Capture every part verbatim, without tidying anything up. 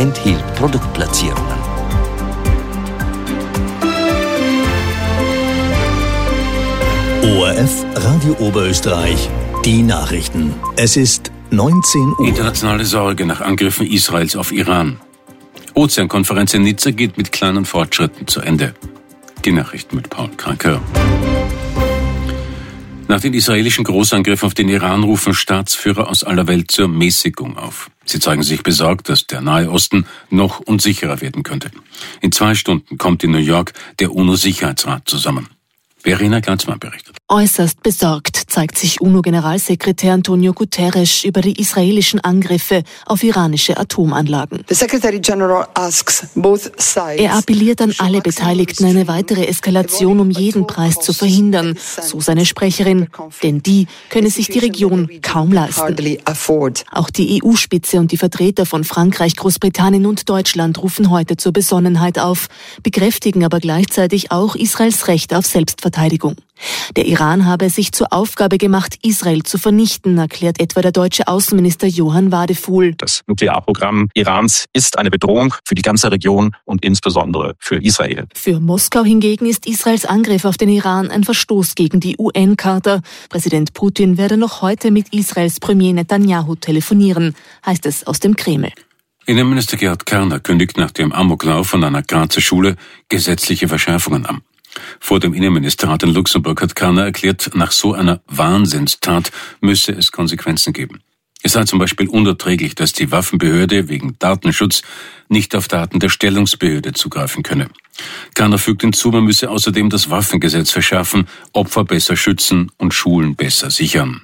enthielt Produktplatzierungen. O R F Radio Oberösterreich, die Nachrichten. Es ist neunzehn Uhr. Internationale Sorge nach Angriffen Israels auf Iran. Ozeankonferenz in Nizza geht mit kleinen Fortschritten zu Ende. Die Nachrichten mit Paul Kranker. Nach den israelischen Großangriffen auf den Iran rufen Staatsführer aus aller Welt zur Mäßigung auf. Sie zeigen sich besorgt, dass der Nahe Osten noch unsicherer werden könnte. In zwei Stunden kommt in New York der UNO-Sicherheitsrat zusammen. Verena Glanzmann berichtet. Äußerst besorgt zeigt sich UNO-Generalsekretär Antonio Guterres über die israelischen Angriffe auf iranische Atomanlagen. Er appelliert an alle Beteiligten, eine weitere Eskalation um jeden Preis zu verhindern, so seine Sprecherin, denn die könne sich die Region kaum leisten. Auch die E U-Spitze und die Vertreter von Frankreich, Großbritannien und Deutschland rufen heute zur Besonnenheit auf, bekräftigen aber gleichzeitig auch Israels Recht auf Selbstverteidigung. Der Iran habe es sich zur Aufgabe gemacht, Israel zu vernichten, erklärt etwa der deutsche Außenminister Johann Wadefuhl. Das Nuklearprogramm Irans ist eine Bedrohung für die ganze Region und insbesondere für Israel. Für Moskau hingegen ist Israels Angriff auf den Iran ein Verstoß gegen die U N-Charta. Präsident Putin werde noch heute mit Israels Premier Netanyahu telefonieren, heißt es aus dem Kreml. Innenminister Gerhard Karner kündigt nach dem Amoklauf an einer Grazer Schule gesetzliche Verschärfungen an. Vor dem Innenministerrat in Luxemburg hat Karner erklärt, nach so einer Wahnsinnstat müsse es Konsequenzen geben. Es sei zum Beispiel unerträglich, dass die Waffenbehörde wegen Datenschutz nicht auf Daten der Stellungsbehörde zugreifen könne. Karner fügt hinzu, man müsse außerdem das Waffengesetz verschärfen, Opfer besser schützen und Schulen besser sichern.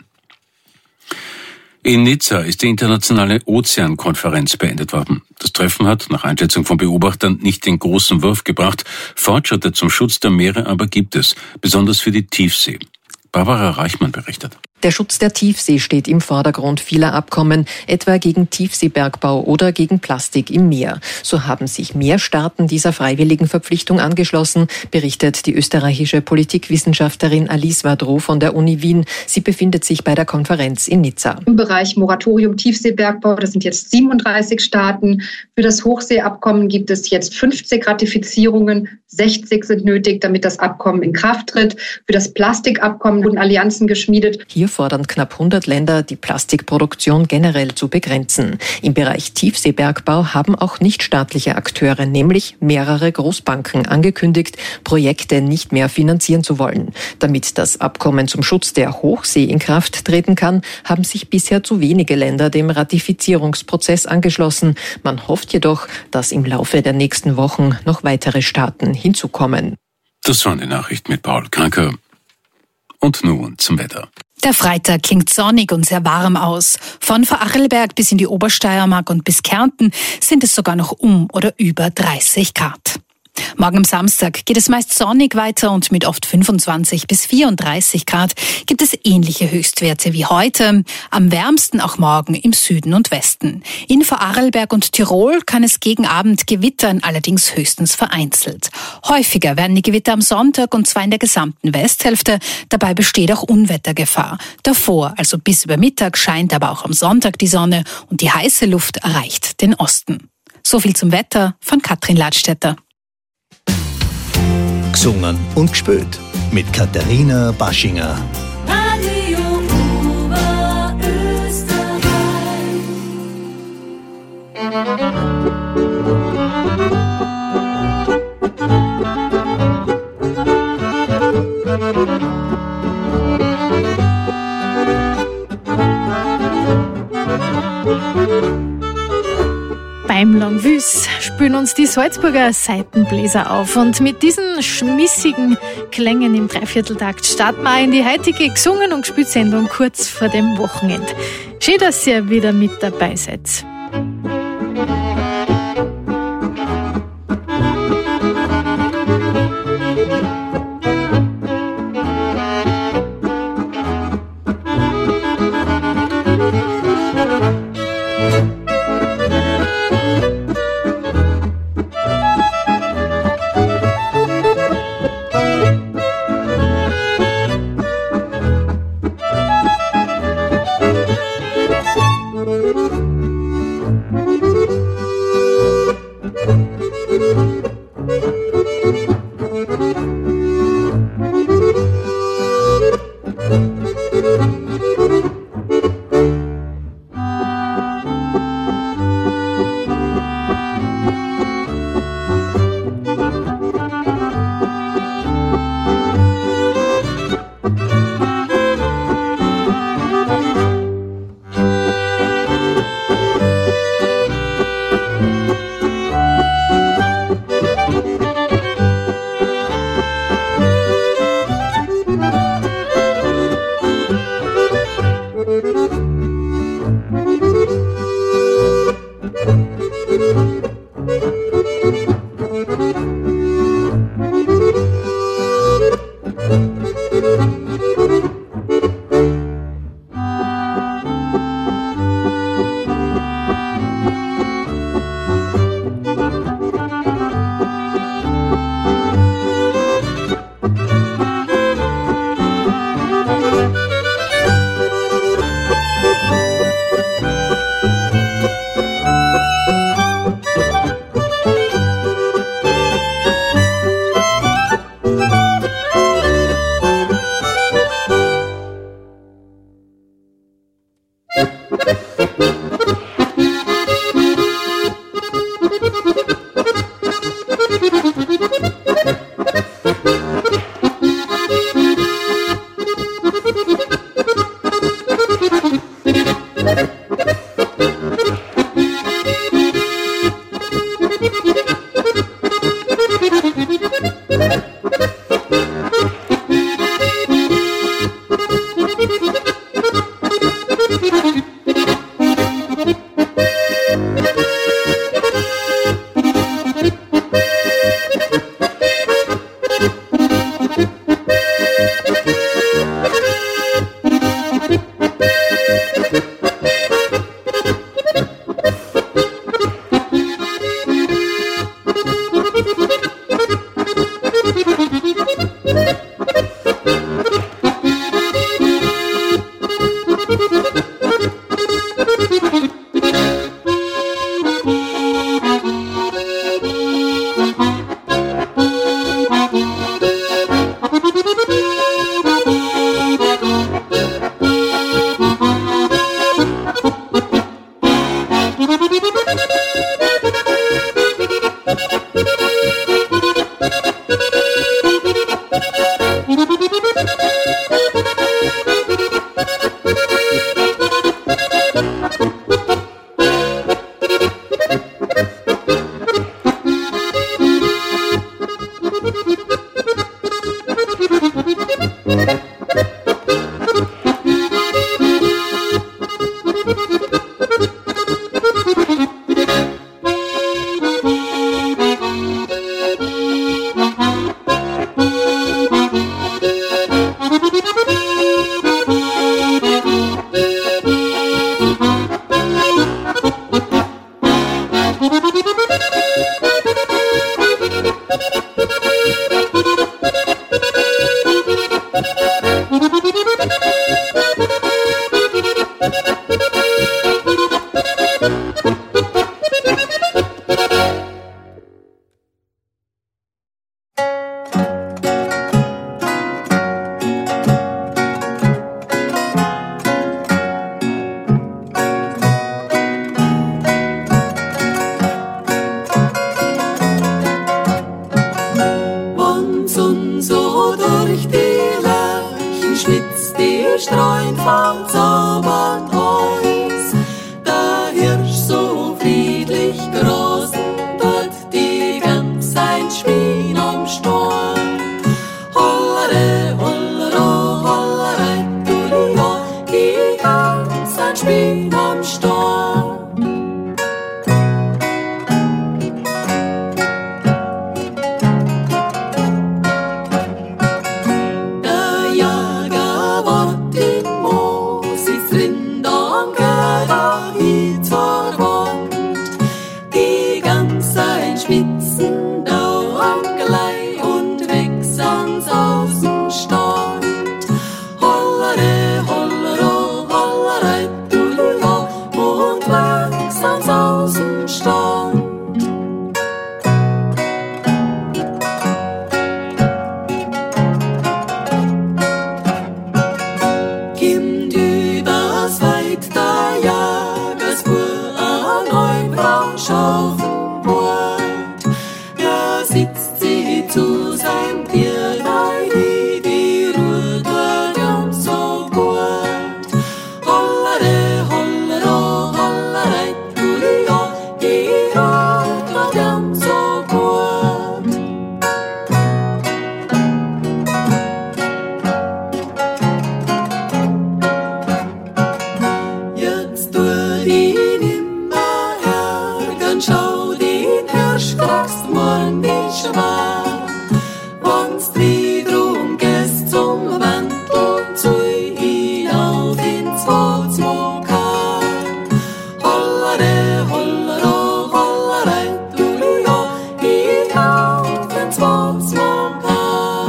In Nizza ist die internationale Ozeankonferenz beendet worden. Das Treffen hat nach Einschätzung von Beobachtern nicht den großen Wurf gebracht. Fortschritte zum Schutz der Meere aber gibt es, besonders für die Tiefsee. Barbara Reichmann berichtet. Der Schutz der Tiefsee steht im Vordergrund vieler Abkommen, etwa gegen Tiefseebergbau oder gegen Plastik im Meer. So haben sich mehr Staaten dieser freiwilligen Verpflichtung angeschlossen, berichtet die österreichische Politikwissenschaftlerin Alice Wadrow von der Uni Wien. Sie befindet sich bei der Konferenz in Nizza. Im Bereich Moratorium Tiefseebergbau, das sind jetzt siebenunddreißig Staaten. Für das Hochseeabkommen gibt es jetzt fünfzig Ratifizierungen, sechzig sind nötig, damit das Abkommen in Kraft tritt. Für das Plastikabkommen wurden Allianzen geschmiedet. Hier fordern knapp hundert Länder, die Plastikproduktion generell zu begrenzen. Im Bereich Tiefseebergbau haben auch nichtstaatliche Akteure, nämlich mehrere Großbanken, angekündigt, Projekte nicht mehr finanzieren zu wollen. Damit das Abkommen zum Schutz der Hochsee in Kraft treten kann, haben sich bisher zu wenige Länder dem Ratifizierungsprozess angeschlossen. Man hofft jedoch, dass im Laufe der nächsten Wochen noch weitere Staaten hinzukommen. Das waren die Nachrichten mit Paul Kranker. Und nun zum Wetter. Der Freitag klingt sonnig und sehr warm aus. Von Vorarlberg bis in die Obersteiermark und bis Kärnten sind es sogar noch um oder über dreißig Grad. Morgen am Samstag geht es meist sonnig weiter und mit oft fünfundzwanzig bis vierunddreißig Grad gibt es ähnliche Höchstwerte wie heute. Am wärmsten auch morgen im Süden und Westen. In Vorarlberg und Tirol kann es gegen Abend gewittern, allerdings höchstens vereinzelt. Häufiger werden die Gewitter am Sonntag und zwar in der gesamten Westhälfte. Dabei besteht auch Unwettergefahr. Davor, also bis über Mittag, scheint aber auch am Sonntag die Sonne und die heiße Luft erreicht den Osten. So viel zum Wetter von Katrin Ladstätter. Gesungen und gespielt mit Katharina Baschinger. Radio Oberösterreich. Beim Langwüs spülen uns die Salzburger Saitenbläser auf und mit diesen schmissigen Klängen im Dreivierteltakt starten wir in die heutige Gesungen- und Gespielt-Sendung kurz vor dem Wochenende. Schön, dass ihr wieder mit dabei seid. schwitzt die Streuen vom zaubern Eis. Der Hirsch so friedlich großen, dort die Gans ein Schwein am Storn. Hollere, hollero, hollerei, dulio, die Gans ein Schwein am Storn. Spitzen dauern gleich und wächst ans Außenstand. Hollere, hollero, hollerei, dulio, und wächst ans Außenstand. Kimmt übers Weit der Jagersfuhr an Neubrauch schaufeln. Sitzt sie zu seinem Tier, die die Ruhe dort ganz so gut. Hollere, hollero, hollerei, dulio, die Ruhe dort ganz so gut. Jetzt tu die nimmer ärgern, schau den Hirsch kriegst morgen nicht schwer. Wenn's wiederum gehst zum Wandel zu hinauf ins Watzmokar. Hollere, hollero, hollerei, dulio, hinauf ins Watzmokar.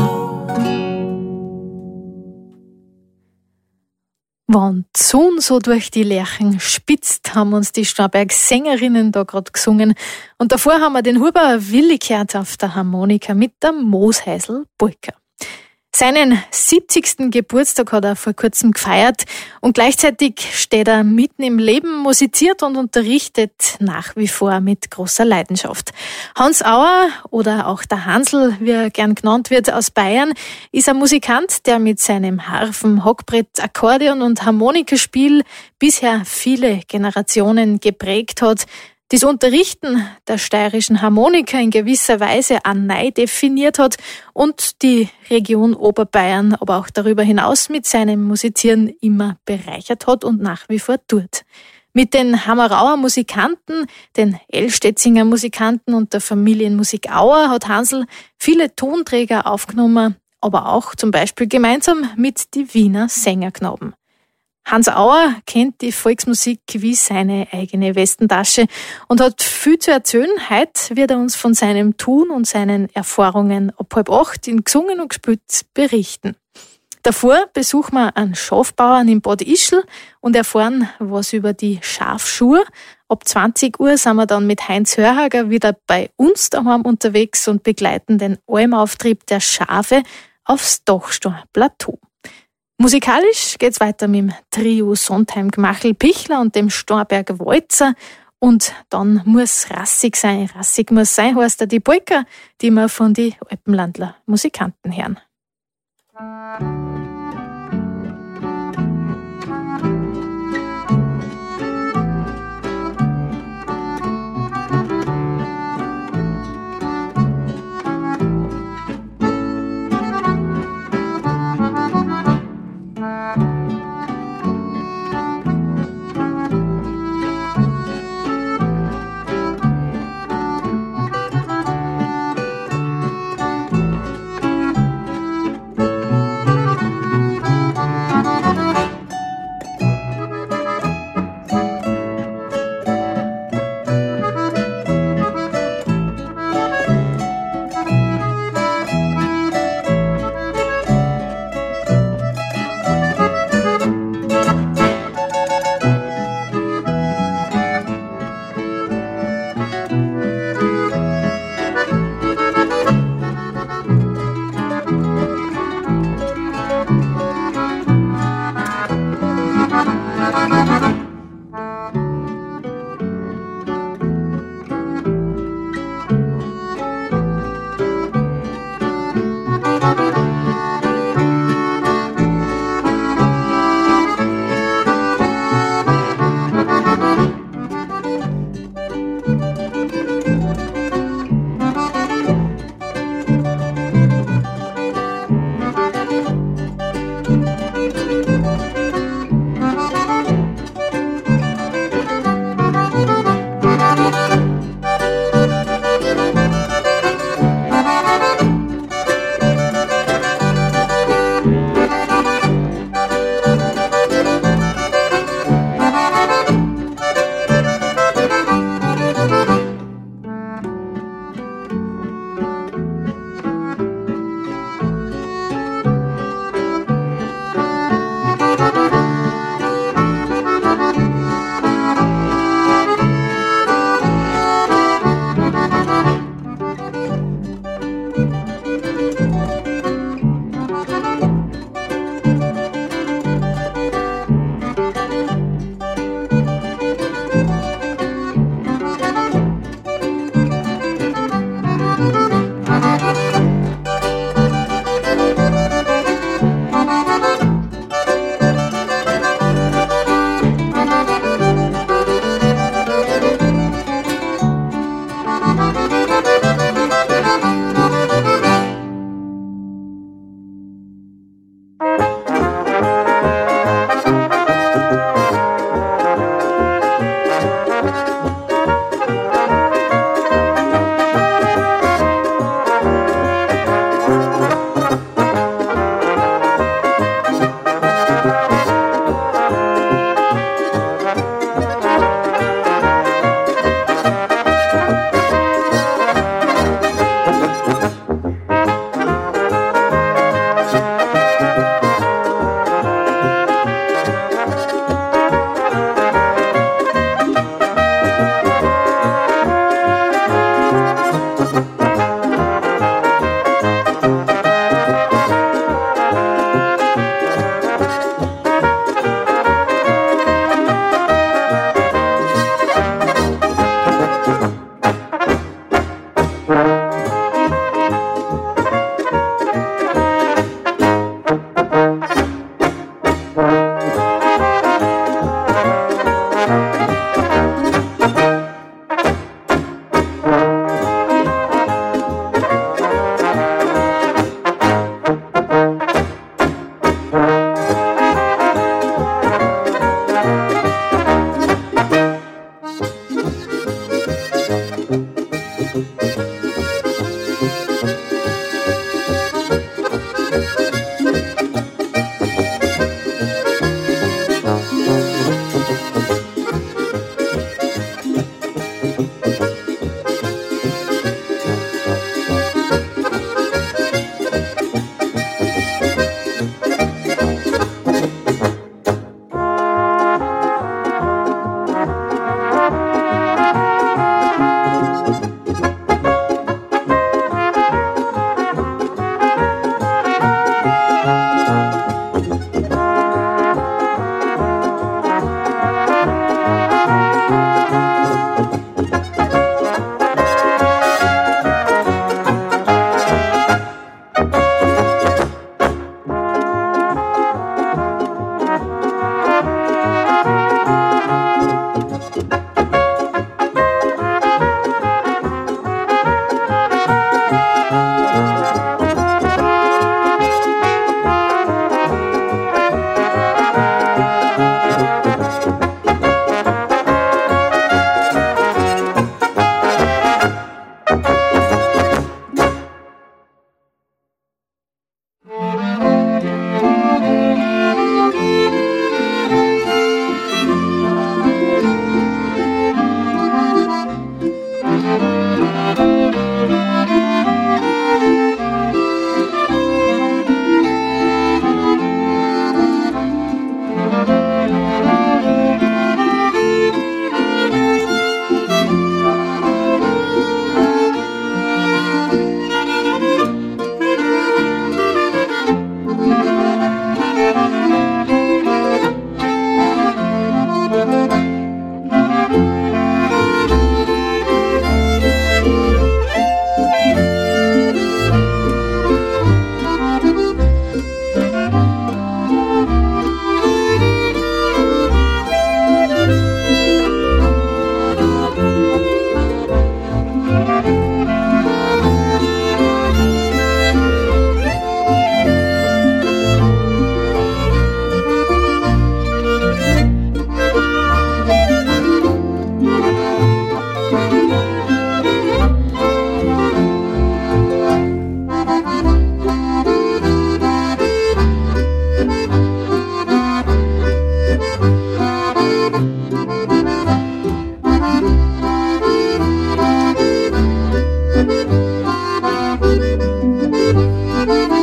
Wenn die Sonne so durch die Lärchen spitzt, haben uns die Starnberg-Sängerinnen da gerade gesungen. Und davor haben wir den Huber Willi gehört auf der Harmonika mit der Moosheisel Polka. Seinen siebzigsten Geburtstag hat er vor kurzem gefeiert und gleichzeitig steht er mitten im Leben, musiziert und unterrichtet nach wie vor mit großer Leidenschaft. Hans Auer oder auch der Hansl, wie er gern genannt wird, aus Bayern, ist ein Musikant, der mit seinem Harfen, Hockbrett, Akkordeon und Harmonikaspiel bisher viele Generationen geprägt hat. Das Unterrichten der steirischen Harmonika in gewisser Weise auch neu definiert hat und die Region Oberbayern, aber auch darüber hinaus mit seinem Musizieren immer bereichert hat und nach wie vor tut. Mit den Hammerauer Musikanten, den Elstetzinger Musikanten und der Familienmusik Auer hat Hansl viele Tonträger aufgenommen, aber auch zum Beispiel gemeinsam mit die Wiener Sängerknaben. Hans Auer kennt die Volksmusik wie seine eigene Westentasche und hat viel zu erzählen. Heute wird er uns von seinem Tun und seinen Erfahrungen ab halb acht in Gesungen und Gespielt berichten. Davor besuchen wir einen Schafbauern in Bad Ischl und erfahren was über die Schafschuhe. Ab zwanzig Uhr sind wir dann mit Heinz Hörhager wieder bei uns daheim unterwegs und begleiten den Almauftrieb der Schafe aufs Dachsteiner Plateau. Musikalisch geht's weiter mit dem Trio Sondheim Gmachel Pichler und dem Starnberger Walzer. Und dann muss rassig sein. Rassig muss sein, heißt er die Polka, die wir von die Alpenlandler Musikanten hören.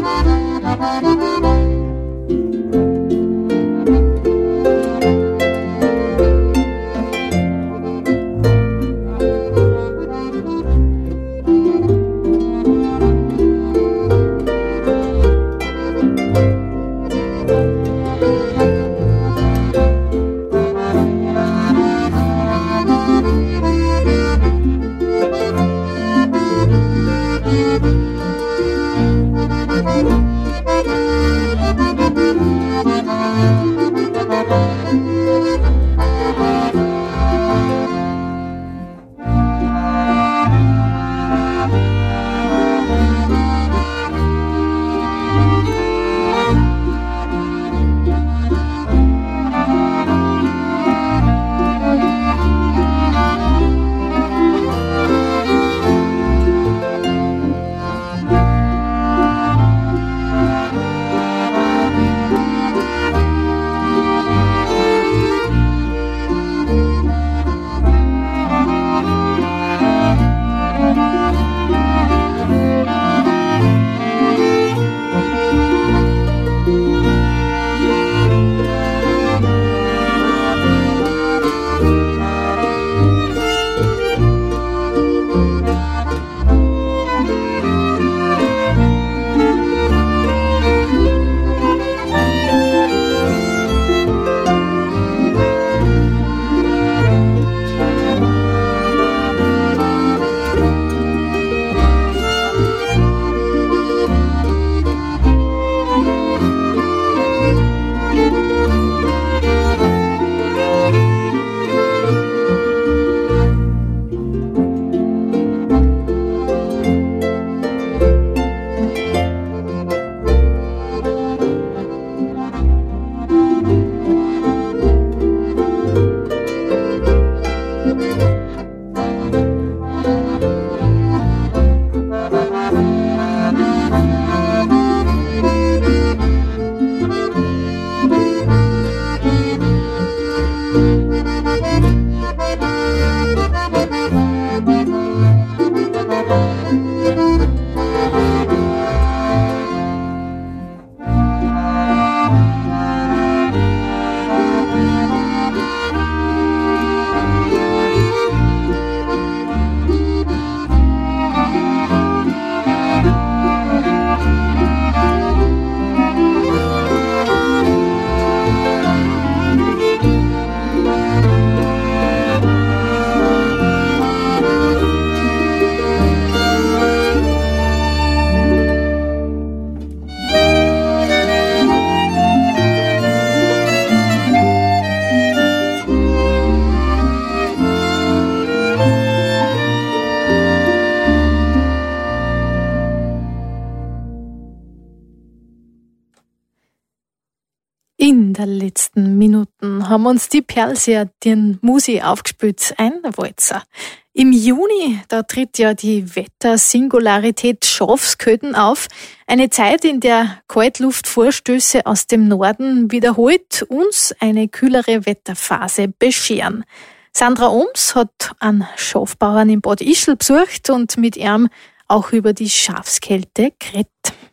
In den letzten Minuten haben uns die Perlsier den Musi aufgespielt, ein Walzer. Im Juni, da tritt ja die Wettersingularität Schafsköden auf. Eine Zeit, in der Kaltluftvorstöße aus dem Norden wiederholt uns eine kühlere Wetterphase bescheren. Sandra Ohms hat einen Schafbauern in Bad Ischl besucht und mit ihm auch über die Schafskälte geredet.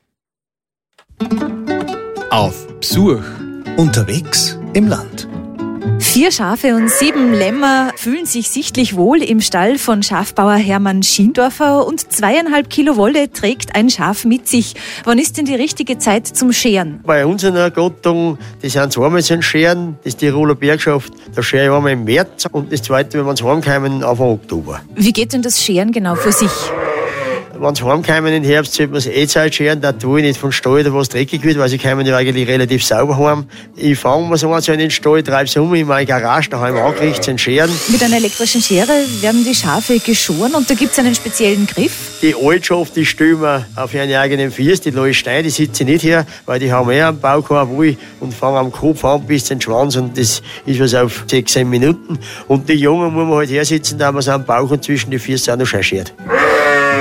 Auf Besuch. Unterwegs im Land. Vier Schafe und sieben Lämmer fühlen sich sichtlich wohl im Stall von Schafbauer Hermann Schiendorfer und zweieinhalb Kilo Wolle trägt ein Schaf mit sich. Wann ist denn die richtige Zeit zum Scheren? Bei uns in der Gattung, die sind zweimal zum Scheren, das ist die Tiroler Bergschaft, da schere ich einmal im März und das zweite, wenn wir uns heimkommen, Anfang Oktober. Wie geht denn das Scheren genau für sich? Wenn sie heimkommen im Herbst, sollte man es eh Zeit scheren, da tue ich nicht von Stall oder was dreckig wird, weil sie kommen ja eigentlich relativ sauber heim. Ich fange mir so an, so in den Stall, treibe sie um in meine Garage, daheim angerichtet, sind scheren. Mit einer elektrischen Schere werden die Schafe geschoren und da gibt es einen speziellen Griff. Die Altschaft, die stellen wir auf ihren eigenen Fies, die lasse ich stehen, die sitze ich nicht her, weil die haben eher am Baukorb wohl und fangen am Kopf an bis zum Schwanz und das ist was auf sechs, sieben Minuten. Und die Jungen muss man halt her sitzen, da man es am Bauch und zwischen die Füße auch noch schön schert.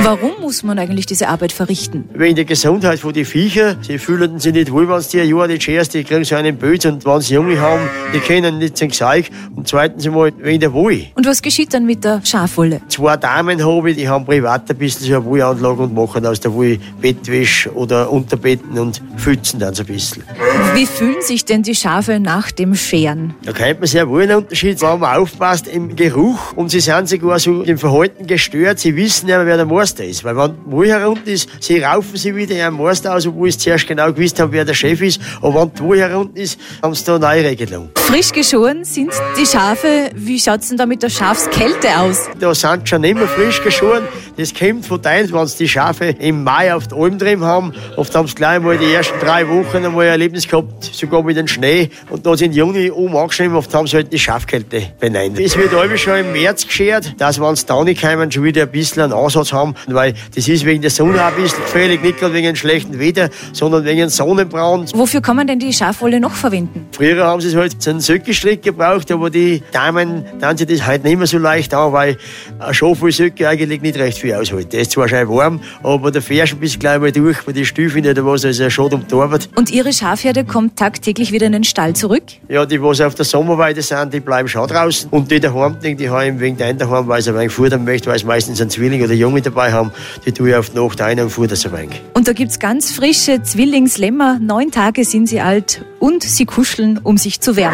Warum muss man eigentlich diese Arbeit verrichten? Wegen der Gesundheit von den Viecher. Sie fühlen sich nicht wohl, wenn sie ein Jahr nicht scherst, die kriegen so einen Böz und wenn sie Junge haben, die können nicht zum Gezeig. Und zweitens einmal wegen der Wolle. Und was geschieht dann mit der Schafwolle? Zwei Damen habe ich, die haben privat ein bisschen so eine Wollanlage und machen aus der Wolle Bettwäsche oder Unterbetten und Pfützen dann so ein bisschen. Wie fühlen sich denn die Schafe nach dem Scheren? Da kennt man sehr wohl einen Unterschied, wenn man aufpasst im Geruch. Und sie sind sogar so im Verhalten gestört. Sie wissen ja, wer der Meister ist. Weil wenn die Wolle herunter ist, sie raufen sie wieder ihren Meister aus, obwohl sie zuerst genau gewusst haben, wer der Chef ist. Aber wenn die Wolle herunter ist, haben sie da eine neue Regelung. Frisch geschoren sind die Schafe. Wie schaut's denn da mit der Schafskälte aus? Da sind schon immer frisch geschoren. Das kommt von denen, wenn sie die Schafe im Mai auf die Alm drin haben. Oft haben sie gleich mal die ersten drei Wochen einmal ein Erlebnis gehabt, sogar mit dem Schnee. Und dann sind Juni oben angeschrieben, oft haben sie halt die Schafkälte benannt. Es wird alle schon im März geschert, dass wenn sie da nicht kommen, schon wieder ein bisschen einen Ansatz haben. Weil das ist wegen der Sonne ein bisschen gefährlich, nicht gerade wegen dem schlechten Wetter, sondern wegen dem Sonnenbrand. Wofür kann man denn die Schafwolle noch verwenden? Früher haben sie es halt zum Söckestrick gebraucht, aber die Damen tun sich das heute nicht mehr so leicht an, weil ein Schafwollsöcke eigentlich nicht recht viel aushält. Der ist zwar schon warm, aber der fährst ein bisschen gleich mal durch, bei den Stiefeln oder was, also schon um die Arbeit. Und Ihre Schafherde kommt tagtäglich wieder in den Stall zurück? Ja, die, was auf der Sommerweide sind, die bleiben schon draußen. Und die daheim, die, die haben wegen der einen daheim, weil sie ein wenig futtern möchte, weil sie meistens einen Zwilling oder Junge dabei haben, die tue ich auf die Nacht ein und futter sie ein wenig. Und da gibt's ganz frische Zwillingslämmer, neun Tage sind sie alt und sie kuscheln, um sich zu wärmen.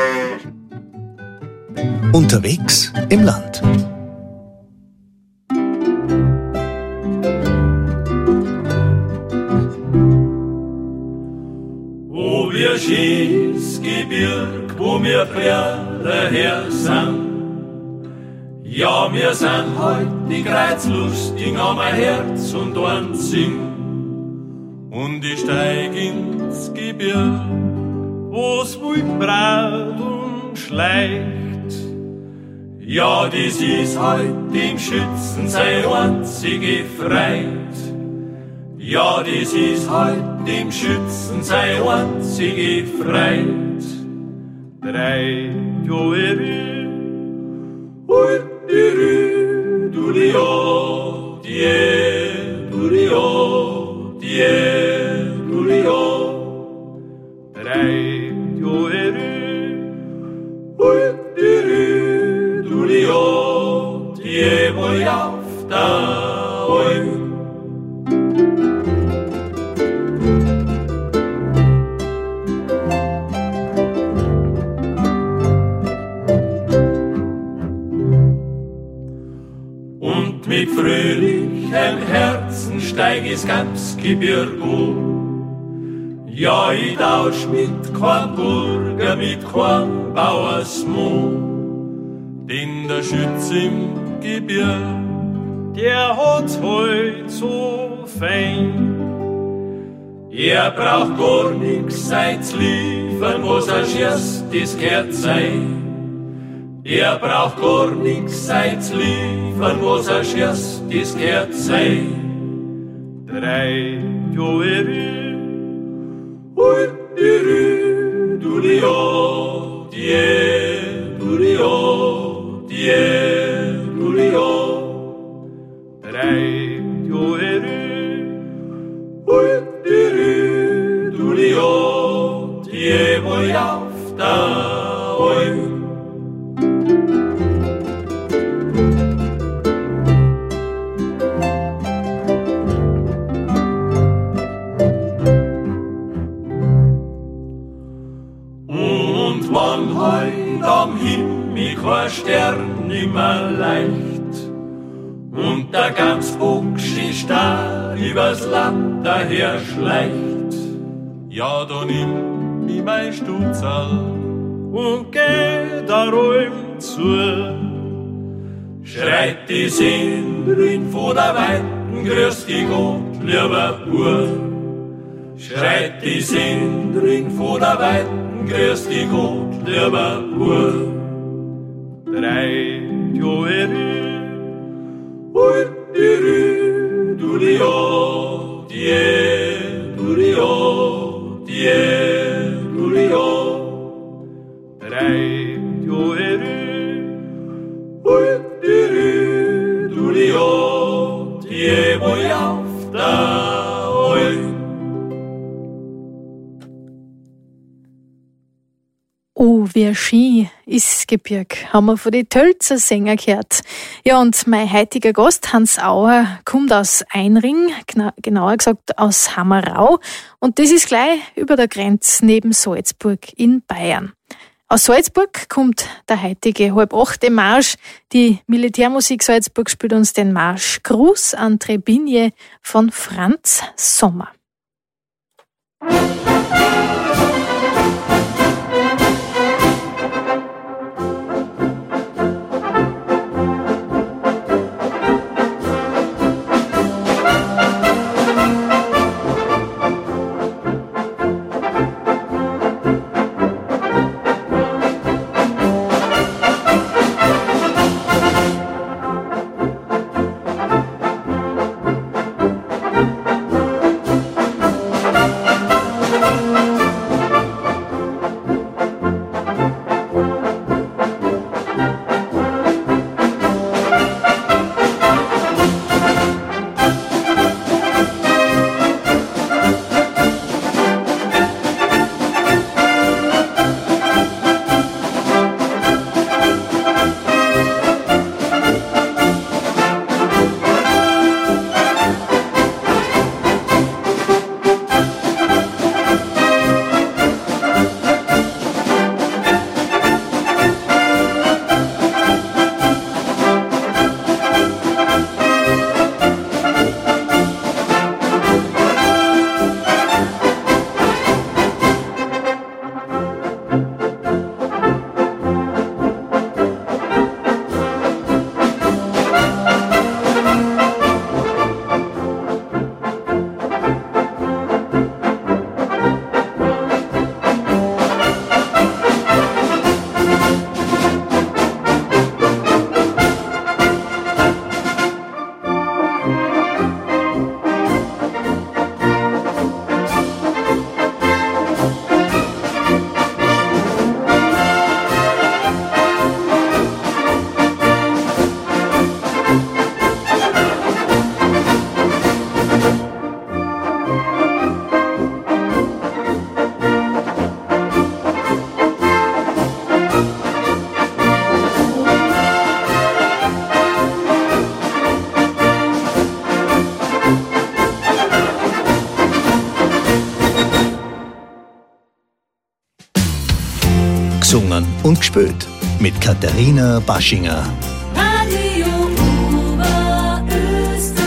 Unterwegs im Land. Oh, wie schönes Gebirg, wo wir Pferde her sind. Ja, wir sind heut die Kreuzlustig an mein Herz und ein Sing. Und ich steig ins Gebirg, wo's wild braut und schleicht. Ja, das ist heut dem Schützen sein einzige Freit. Ja, das ist heut dem Schützen sein einzige Freit. Drei Jahre und die Rü, du die O, die E, du die O, die E, du die O. Drei Jahre und die Rü, du die O, die E, wo ich auf der Alm. Mit fröhlichem Herzen steig ich's ganz Gebirg um. Ja, ich tausch mit kein Burger, mit kein Bauersmoh. Denn der Schütz im Gebirg, der hat's heut so fein. Er braucht gar nix seins liefern, was er schießt, das gehört sein. Er braucht gar nix seins liefern, was er schießt, das gehört sein. Drei Jahre und die Rü, du die O, die E, du die O, die E, du die O. Drei Jahre und die Rü, du die O, die E, wo ich auf der Alm. Wann heut am Himmel kein Stern nimmer leicht und der ganz buckschig da übers Land daher schleicht, ja, da nimm ich mein Stutzerl und geh da rum zu. Schreit die Sindrin vor der Weiten, grüß dich Gott, lieber Bub. Schreit die Sindrin vor der Weiten, grüß dich Gott, lieber Bub. Drei Jahre und die Rü, du die O, die E, du die O, die E, du die O. Drei Jahre und die Rü, du die O, die E, wie schön ist Gebirg, haben wir von den Tölzer Sänger gehört. Ja, und mein heutiger Gast, Hans Auer, kommt aus Einring, genauer gesagt aus Hammerau. Und das ist gleich über der Grenze neben Salzburg in Bayern. Aus Salzburg kommt der heutige halb achte Marsch. Die Militärmusik Salzburg spielt uns den Marsch Gruß an Trebinje von Franz Sommer. Gesungen und gespielt mit Katharina Baschinger. Radio Oberösterreich.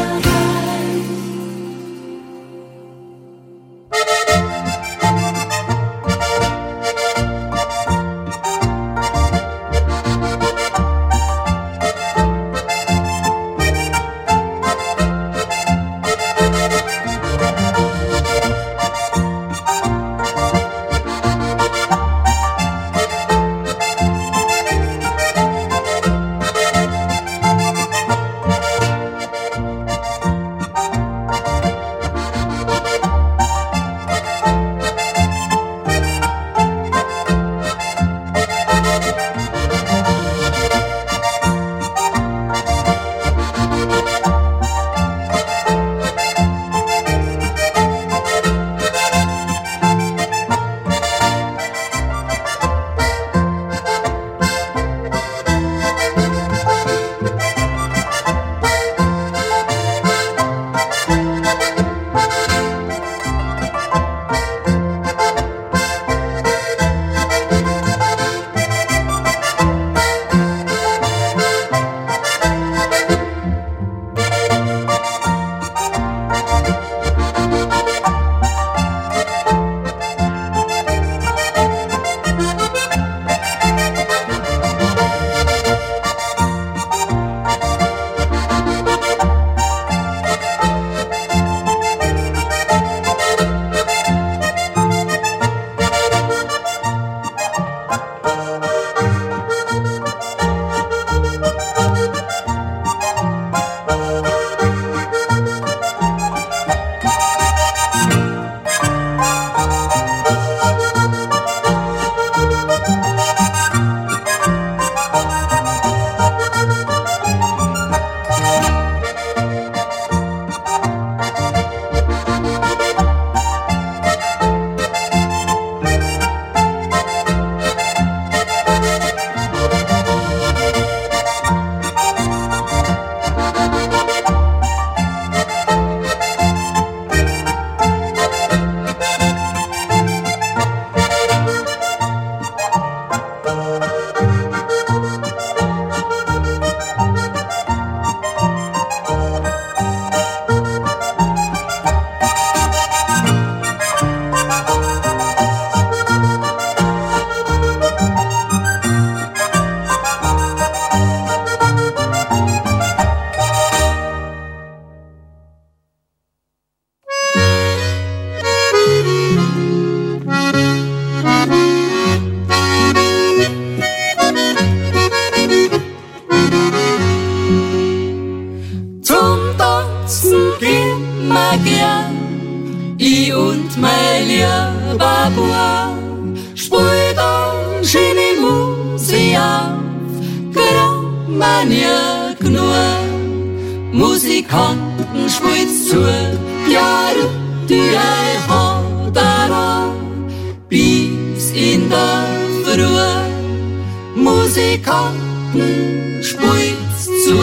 und mein lieber Bub, spielt dann schöne Musik auf, kann man nie genug. Musikanten spielt's zu, ja, die euch hat daran, bis in der Früh. Musikanten spielt's zu.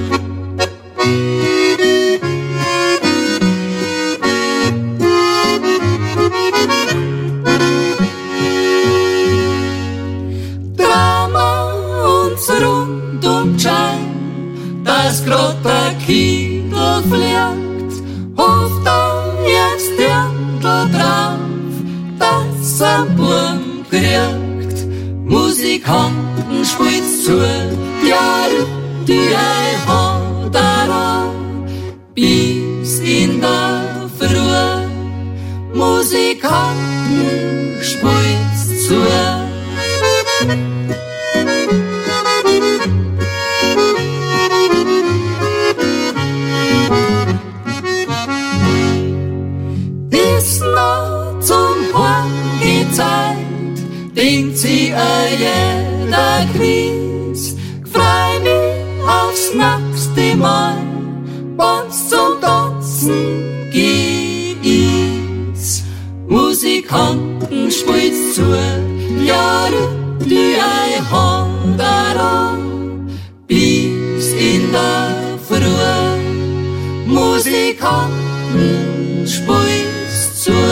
Dass grad der Kindl fliegt, hofft er jetzt irgendwo drauf, dass er einen Buben kriegt. Musikanten spielt's zu, ja, die euch hat daran, bis in der Früh. Musikanten spielt's zu. Denkt sie a jeder Quiz, freu mich aufs nächste Mal, wenn's zum Tanzen geht. Musikanten spielt's zu, ja, die euch hat daran, bis in der Früh. Musikanten spielt's zu.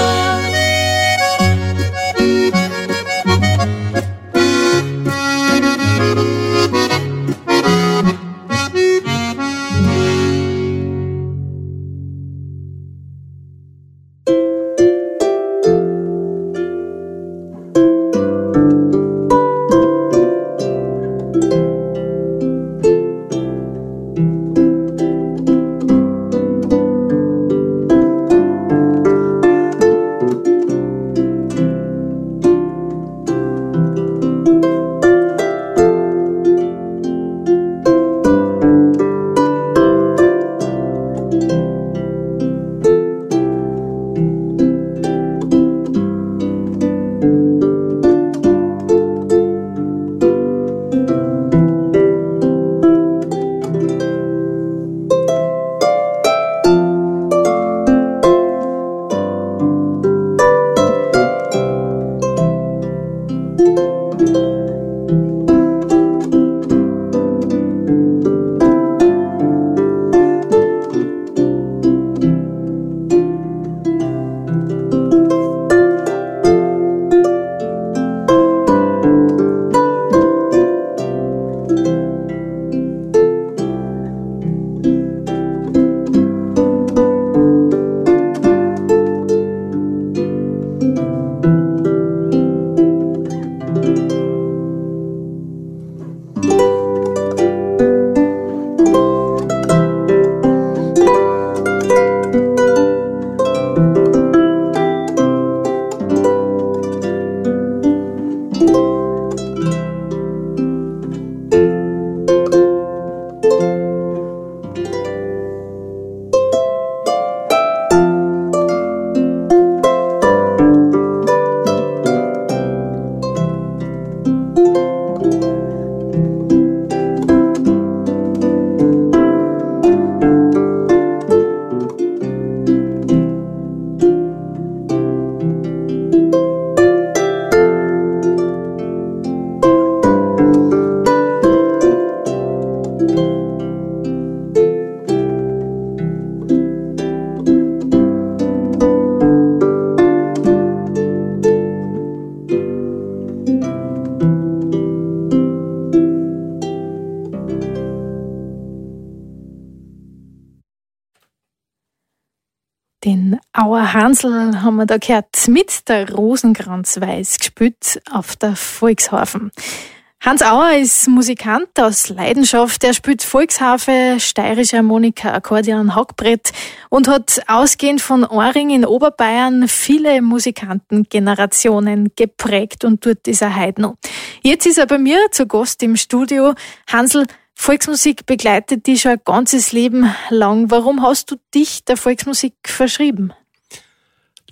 Den Auer Hansl haben wir da gehört, mit der Rosenkranz-Weiß gespielt auf der Volksharfen. Hans Auer ist Musikant aus Leidenschaft. Er spielt Volksharfe, steirische Harmonika, Akkordeon, Hackbrett und hat ausgehend von Ohrring in Oberbayern viele Musikantengenerationen geprägt und tut dieser heute noch. Jetzt ist er bei mir zu Gast im Studio. Hansl, Volksmusik begleitet dich schon ein ganzes Leben lang. Warum hast du dich der Volksmusik verschrieben?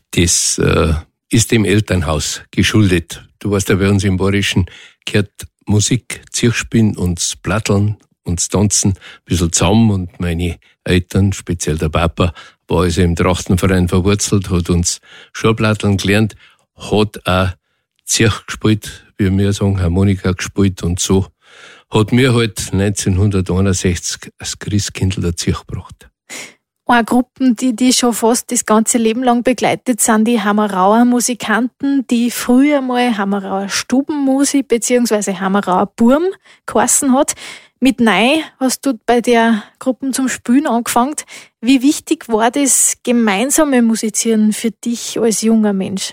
das äh, ist dem Elternhaus geschuldet. Du weißt ja, bei uns im Bayerischen gehört Musik, Zirchspielen und das Platteln und das Tanzen ein bisschen zusammen. Und meine Eltern, speziell der Papa, war also im Trachtenverein verwurzelt, hat uns Schulplatteln gelernt, hat auch Zirch gespielt, wie wir sagen, Harmonika gespielt, und so hat mir halt neunzehnhunderteinundsechzig als Christkindl der Zirch gebracht. Eine Gruppe, die die schon fast das ganze Leben lang begleitet, sind die Hammerauer Musikanten, die früher mal Hammerauer Stubenmusik bzw. Hammerauer Burm geheißen hat. Mit Nei hast du bei der Gruppe zum Spielen angefangen. Wie wichtig war das gemeinsame Musizieren für dich als junger Mensch?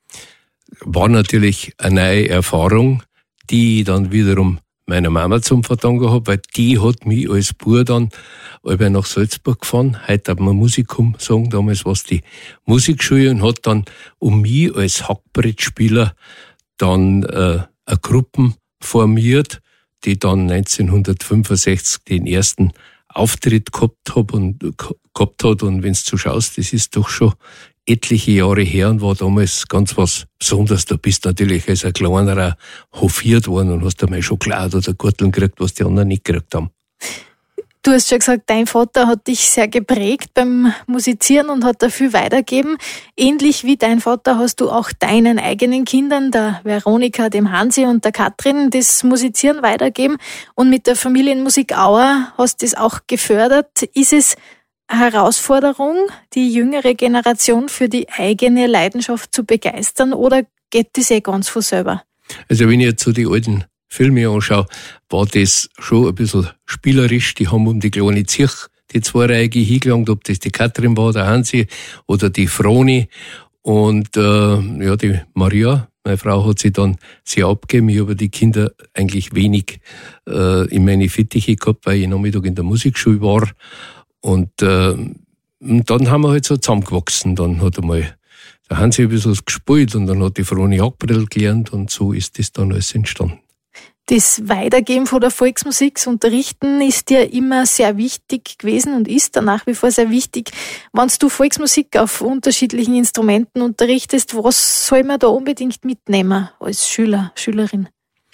War natürlich eine neue Erfahrung, die ich dann wiederum meiner Mama zum Verdanken habe, weil die hat mich als Bub dann alle nach Salzburg gefahren. Heute darf man Musikum sagen, damals war es die Musikschule, und hat dann um mich als Hackbrettspieler dann äh, eine Gruppe formiert, die dann neunzehnhundertfünfundsechzig den ersten Auftritt gehabt hat und gehabt hat. Und wenn du zuschaust, das ist doch schon etliche Jahre her und war damals ganz was Besonderes. Du bist natürlich als ein Kleinerer hofiert worden und hast einmal Schokolade oder Gürtel gekriegt, was die anderen nicht gekriegt haben. Du hast schon gesagt, dein Vater hat dich sehr geprägt beim Musizieren und hat da viel weitergegeben. Ähnlich wie dein Vater hast du auch deinen eigenen Kindern, der Veronika, dem Hansi und der Katrin, das Musizieren weitergegeben. Und mit der Familienmusik Auer hast du das auch gefördert. Ist es eine Herausforderung, die jüngere Generation für die eigene Leidenschaft zu begeistern, oder geht das eh ganz von selber? Also wenn ich jetzt so die alten Filme anschaue, war das schon ein bisschen spielerisch. Die haben um die kleine Zirch die Zweireihige hingelangt, ob das die Katrin war, der Hansi oder die Froni. Und äh, ja, die Maria, meine Frau, hat sie dann sehr abgegeben. Ich habe die Kinder eigentlich wenig äh, in meine Fittiche gehabt, weil ich Nachmittag in der Musikschule war. Und, äh, und dann haben wir halt so zusammengewachsen. Dann hat einmal der Hansi ein bisschen gespielt und dann hat die Froni Hackbrill gelernt, und so ist das dann alles entstanden. Das Weitergeben von der Volksmusik, das Unterrichten ist dir immer sehr wichtig gewesen und ist da nach wie vor sehr wichtig. Wenn du Volksmusik auf unterschiedlichen Instrumenten unterrichtest, was soll man da unbedingt mitnehmen als Schüler, Schülerin?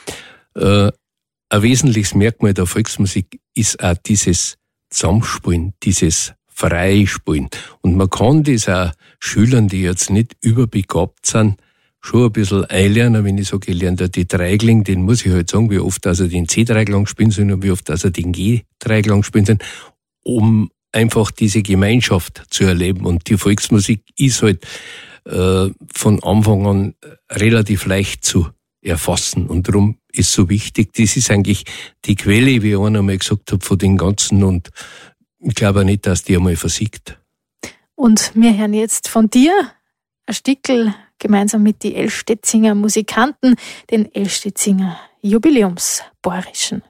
Äh, ein wesentliches Merkmal der Volksmusik ist auch dieses Zusammenspielen, dieses freie Spielen. Und man kann das auch Schülern, die jetzt nicht überbegabt sind, schon ein bisschen einlernen. Wenn ich sage, ich lerne die Dreigling, den muss ich halt sagen, wie oft dass er den C-Dreiglang spielen soll und wie oft dass er den G-Dreiglang spielen soll, um einfach diese Gemeinschaft zu erleben. Und die Volksmusik ist halt äh, von Anfang an relativ leicht zu erfassen, und darum ist so wichtig. Das ist eigentlich die Quelle, wie ich einer mal gesagt habe, von den Ganzen, und ich glaube auch nicht, dass die einmal versiegt. Und wir hören jetzt von dir ein Stickel gemeinsam mit den Elstedzinger Musikanten, den Elstedzinger Jubiläumsbayerischen.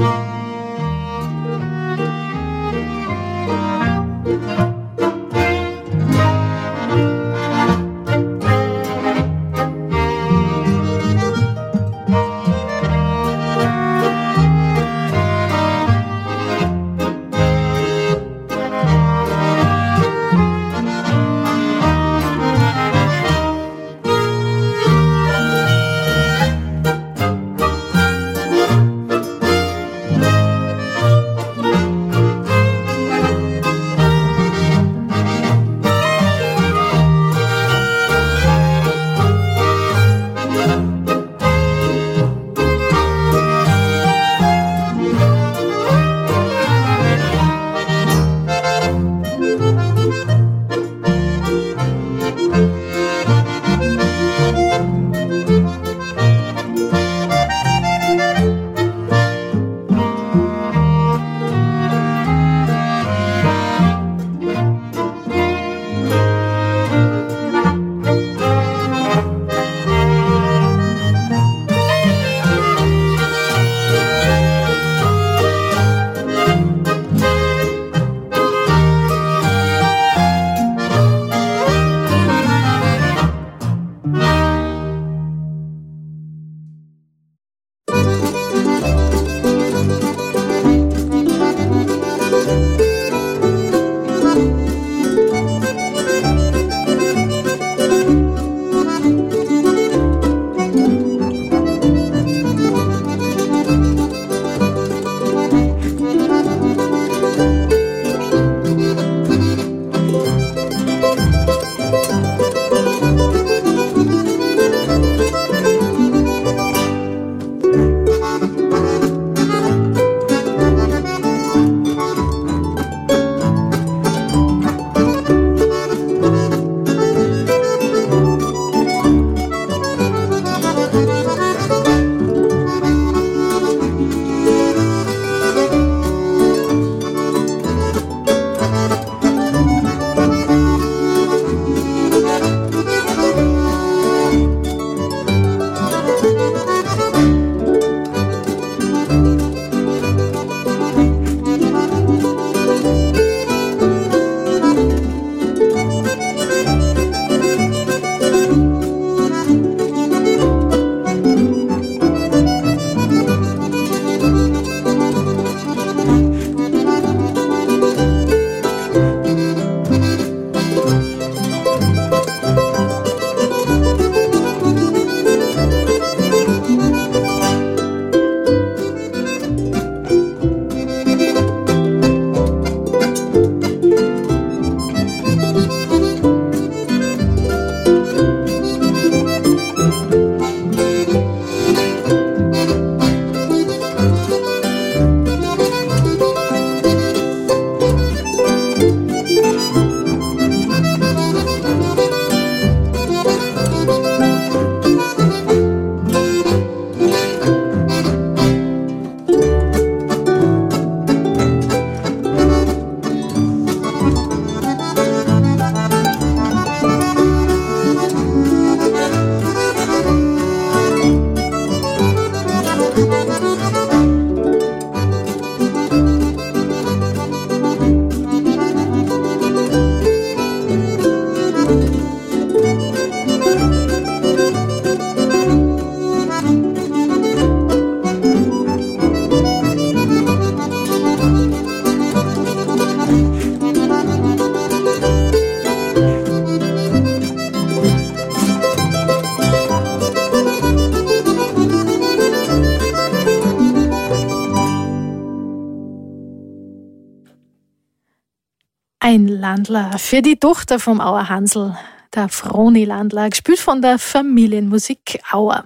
Ein Landler für die Tochter vom Auer Hansl, der Froni Landler, gespielt von der Familienmusik Auer.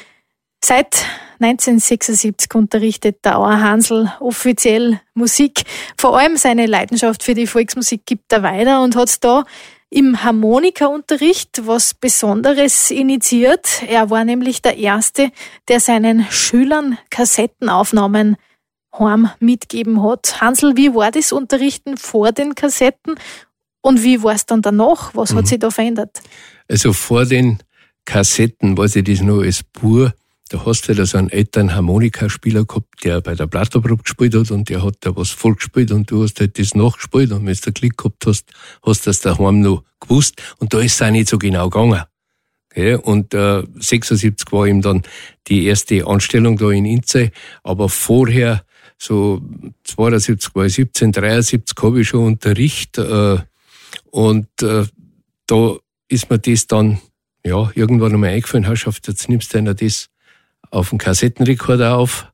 Seit neunzehnhundertsechsundsiebzig unterrichtet der Auer Hansl offiziell Musik. Vor allem seine Leidenschaft für die Volksmusik gibt er weiter und hat da im Harmonikaunterricht was Besonderes initiiert. Er war nämlich der Erste, der seinen Schülern Kassettenaufnahmen heim mitgeben hat. Hansl, wie war das Unterrichten vor den Kassetten und wie war es dann danach? Was mhm. hat sich da verändert? Also vor den Kassetten war sich das noch als pur da hast du da so einen älteren Harmonikaspieler gehabt, der bei der Plattenprobe gespielt hat und der hat da was voll gespielt und du hast halt das nachgespielt und wenn du Glück gehabt hast, hast du das daheim noch gewusst und da ist es auch nicht so genau gegangen. Okay? Und äh, sechsundsiebzig war eben dann die erste Anstellung da in Inzey, aber vorher, so zweiundsiebzig war ich siebzehn, dreiundsiebzig habe ich schon Unterricht äh, und äh, da ist mir das dann ja irgendwann einmal eingefallen, Herrschaft, jetzt nimmst du einer das auf den Kassettenrekorder auf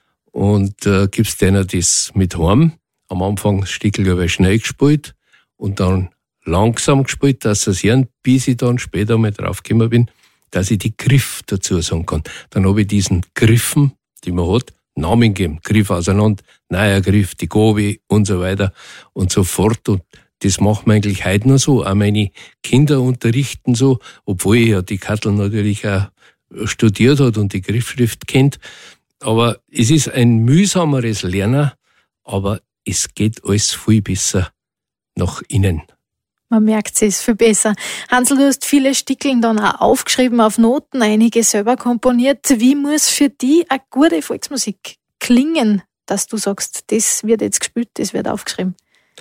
und äh, gibst denen das mit heim. Am Anfang Stickel aber schnell gespielt und dann langsam gespielt, dass sie es hören, bis ich dann später mal draufgekommen bin, dass ich die Griff dazu sagen kann. Dann habe ich diesen Griffen, die man hat, Namen gegeben. Griff auseinander, neuer Griff, die Gobi und so weiter und so fort. Und das macht man eigentlich heute noch so. Auch meine Kinder unterrichten so, obwohl ich ja die Kattel natürlich auch studiert hat und die Griffschrift kennt. Aber es ist ein mühsameres Lernen, aber es geht alles viel besser nach innen. Man merkt, es ist viel besser. Hansl, du hast viele Stickeln dann auch aufgeschrieben auf Noten, einige selber komponiert. Wie muss für dich eine gute Volksmusik klingen, dass du sagst, das wird jetzt gespielt, das wird aufgeschrieben?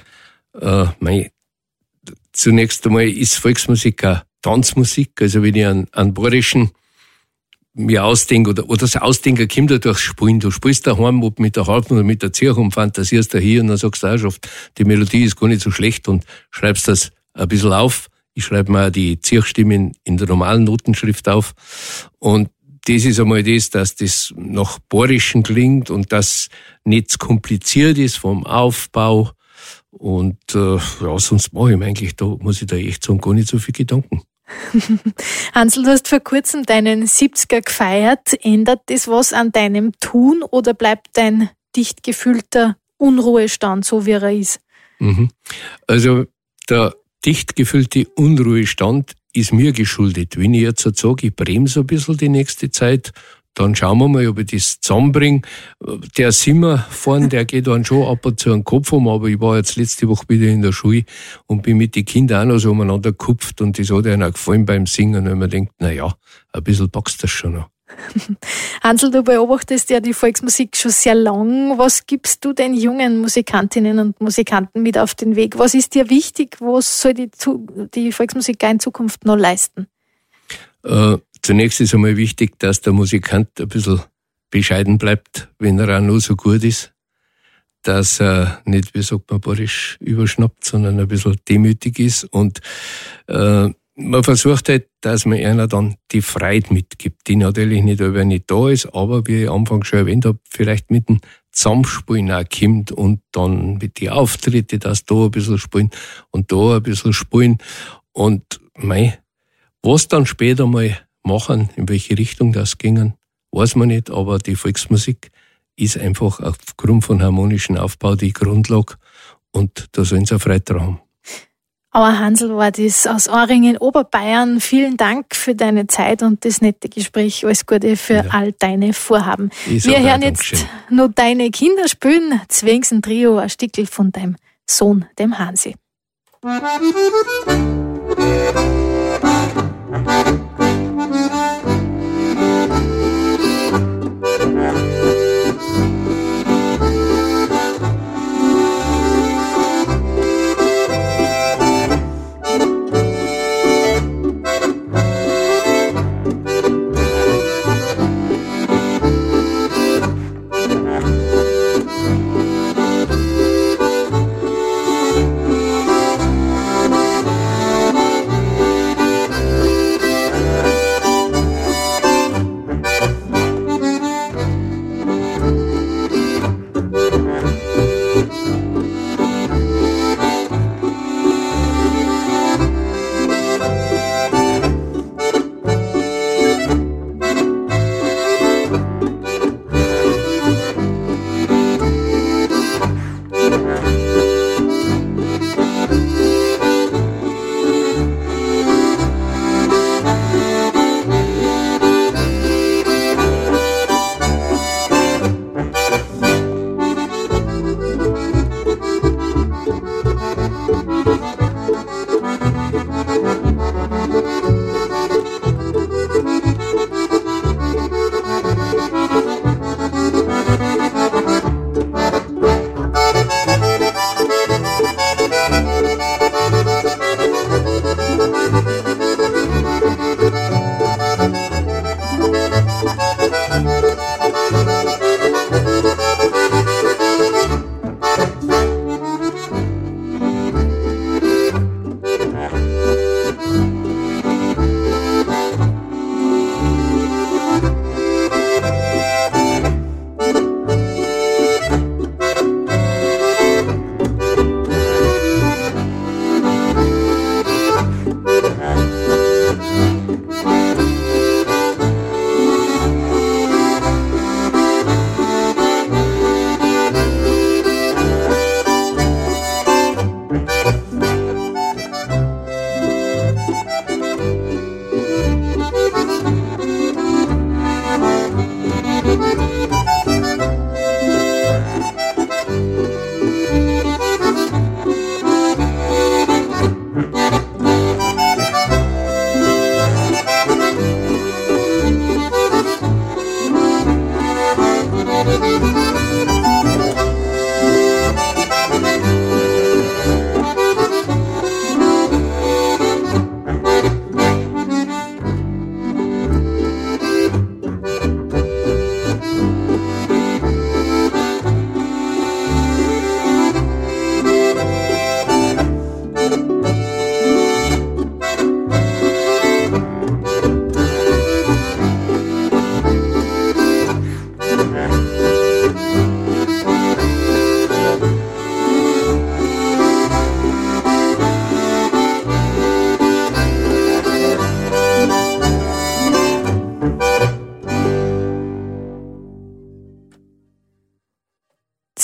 Äh, mein, zunächst einmal ist Volksmusik auch Tanzmusik. Also wenn ich an, an Bayerischen mir ausdenke, oder, oder das Ausdenken kommt ja durchs Spielen. Du spielst daheim, ob mit der Harfe oder mit der Zirche und fantasierst da hier und dann sagst du auch schon, die Melodie ist gar nicht so schlecht und schreibst das ein bisschen auf. Ich schreibe mir auch die Zirchstimmen in der normalen Notenschrift auf. Und das ist einmal das, dass das nach Bayerischen klingt und das nicht zu kompliziert ist vom Aufbau. Und äh, ja, sonst mache ich mir eigentlich, da muss ich da echt sagen, gar nicht so viel Gedanken. Hansl, du hast vor kurzem deinen siebziger gefeiert. Ändert das was an deinem Tun oder bleibt dein dicht gefüllter Unruhestand so, wie er ist? Mhm. Also der dicht gefüllte Unruhestand ist mir geschuldet. Wenn ich jetzt sage, ich bremse ein bisschen die nächste Zeit, dann schauen wir mal, ob ich das zusammenbringe. Der Simmer vorne, der geht dann schon ab und zu einen Kopf um, aber ich war jetzt letzte Woche wieder in der Schule und bin mit den Kindern auch noch so umeinander gekupft und das hat ihnen auch gefallen beim Singen und man denkt, na ja, ein bisschen packst du das schon noch. Hansl, du beobachtest ja die Volksmusik schon sehr lang. Was gibst du den jungen Musikantinnen und Musikanten mit auf den Weg? Was ist dir wichtig? Was soll die, die Volksmusik in Zukunft noch leisten? Äh, Zunächst ist einmal wichtig, dass der Musikant ein bisschen bescheiden bleibt, wenn er auch nur so gut ist. Dass er nicht, wie sagt man, bayerisch überschnappt, sondern ein bisschen demütig ist. Und äh, man versucht halt, dass man einer dann die Freude mitgibt, die natürlich nicht, weil er nicht da ist, aber wie ich am Anfang schon erwähnt habe, vielleicht mit dem Zusammenspielen auch kommt und dann mit den Auftritten, dass da ein bisschen spielen und da ein bisschen spielen. Und mei, was dann später mal machen, in welche Richtung das gingen, weiß man nicht, aber die Volksmusik ist einfach aufgrund von harmonischem Aufbau die Grundlage und da sollen sie auch Freude dran haben. Aber Hansl war das aus Ahringen, Oberbayern. Vielen Dank für deine Zeit und das nette Gespräch. Alles Gute für ja. all deine Vorhaben. Ich Wir hören jetzt Dankeschön. Noch deine Kinder spielen. Zwingsen Trio, ein Stickel von deinem Sohn, dem Hansi.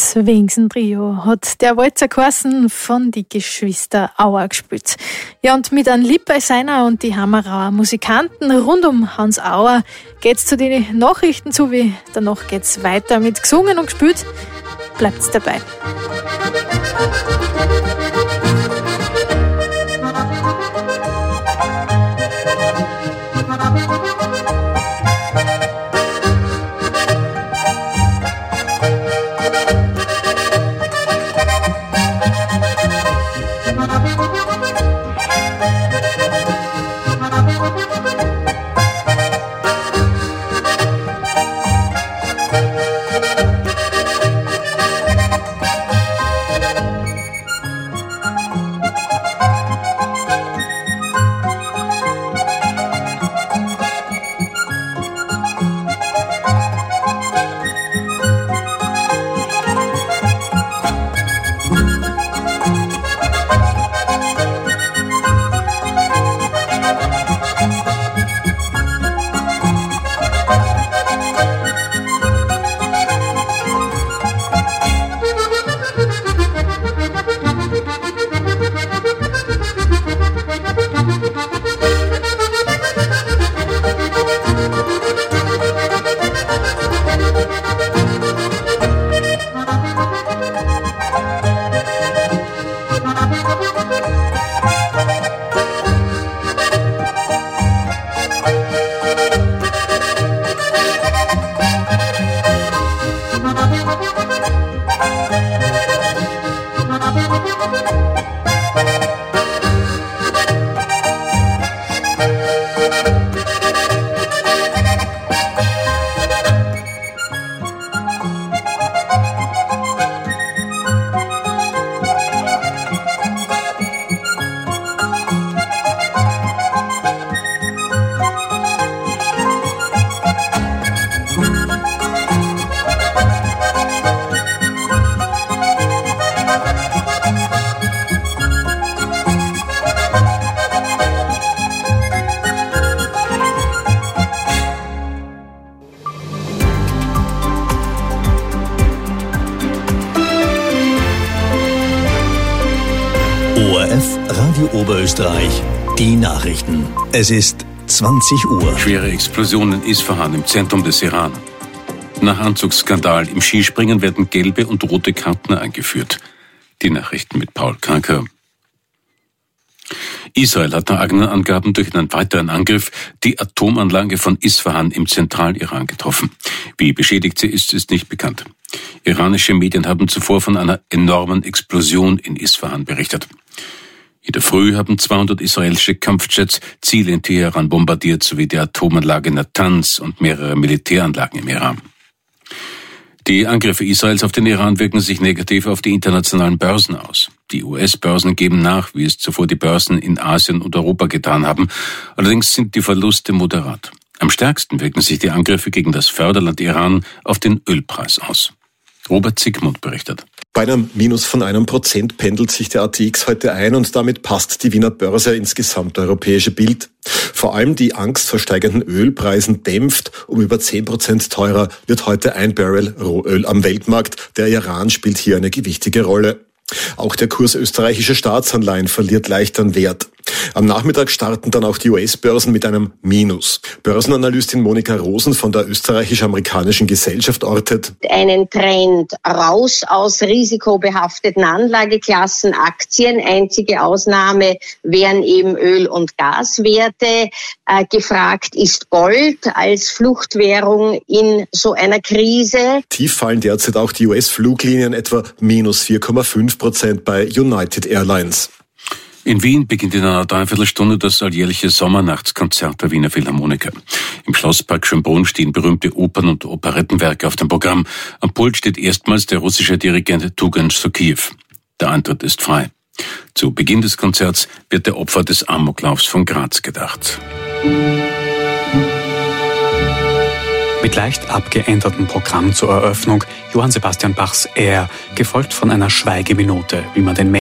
Das Wengsen-Trio hat der Walzer geheißen, von die Geschwister Auer gespielt. Ja, und mit einem Lippay Seiner und die Hammerauer Musikanten rund um Hans Auer geht's zu den Nachrichten zu, wie danach geht's weiter mit gesungen und gespielt. Bleibt's dabei. O R F Radio Oberösterreich, die Nachrichten. Es ist zwanzig Uhr. Schwere Explosion in Isfahan im Zentrum des Iran. Nach Anzugsskandal im Skispringen werden gelbe und rote Karten eingeführt. Die Nachrichten mit Paul Kranker. Israel hat nach eigenen Angaben durch einen weiteren Angriff die Atomanlage von Isfahan im Zentraliran getroffen. Wie beschädigt sie ist, ist nicht bekannt. Iranische Medien haben zuvor von einer enormen Explosion in Isfahan berichtet. In der Früh haben zweihundert israelische Kampfjets Ziele in Teheran bombardiert, sowie die Atomanlage Natanz und mehrere Militäranlagen im Iran. Die Angriffe Israels auf den Iran wirken sich negativ auf die internationalen Börsen aus. Die U S-Börsen geben nach, wie es zuvor die Börsen in Asien und Europa getan haben. Allerdings sind die Verluste moderat. Am stärksten wirken sich die Angriffe gegen das Förderland Iran auf den Ölpreis aus. Robert Zickmund berichtet. Bei einem Minus von einem Prozent pendelt sich der A T X heute ein und damit passt die Wiener Börse ins gesamteuropäische Bild. Vor allem die Angst vor steigenden Ölpreisen dämpft. Um über zehn Prozent teurer wird heute ein Barrel Rohöl am Weltmarkt. Der Iran spielt hier eine gewichtige Rolle. Auch der Kurs österreichischer Staatsanleihen verliert leicht an Wert. Am Nachmittag starten dann auch die U S-Börsen mit einem Minus. Börsenanalystin Monika Rosen von der österreichisch-amerikanischen Gesellschaft ortet: Einen Trend raus aus risikobehafteten Anlageklassen, Aktien. Einzige Ausnahme wären eben Öl- und Gaswerte. Äh, gefragt ist Gold als Fluchtwährung in so einer Krise. Tief fallen derzeit auch die U S-Fluglinien, etwa minus vier Komma fünf Prozent bei United Airlines. In Wien beginnt in einer Dreiviertelstunde das alljährliche Sommernachtskonzert der Wiener Philharmoniker. Im Schlosspark Schönbrunn stehen berühmte Opern- und Operettenwerke auf dem Programm. Am Pult steht erstmals der russische Dirigent Tugan Sokiev. Der Eintritt ist frei. Zu Beginn des Konzerts wird der Opfer des Amoklaufs von Graz gedacht. Mit leicht abgeändertem Programm zur Eröffnung Johann Sebastian Bachs Air, gefolgt von einer Schweigeminute, wie man den